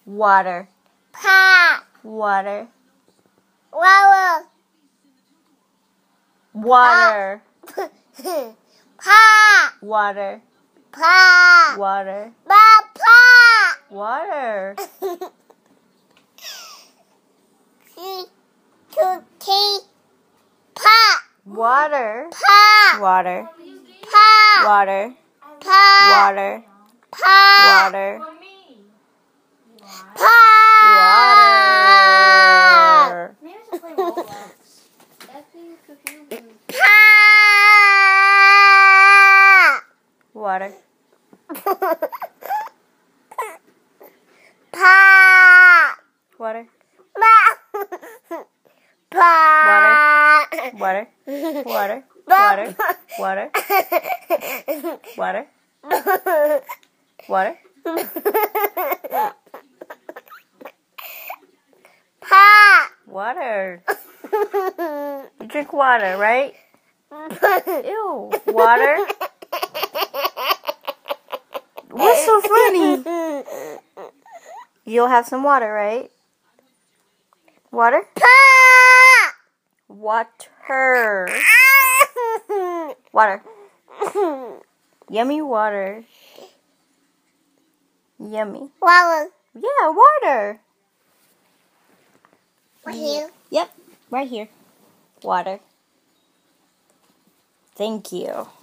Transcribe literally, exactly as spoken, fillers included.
Water. Pa. Water. Water. Water. Pa. Water. Pa. Water. Pa. Pa. Water. C. To T. Pa. Water. Pa. Water. Pa. Water. Pa. Water. Pa. Water. Pa. Water. Pa. Water. Pa. Water. Pa. Water. Water. Pa. Water. Water. Water. Water. Pa. Water. You drink water, right? Ew. Water. What's so funny? You'll have some water, right? Water? Pa. Water. Water. Yummy water. Yummy. Water. Yeah, water. Right here. Yep, right here. Water. Thank you.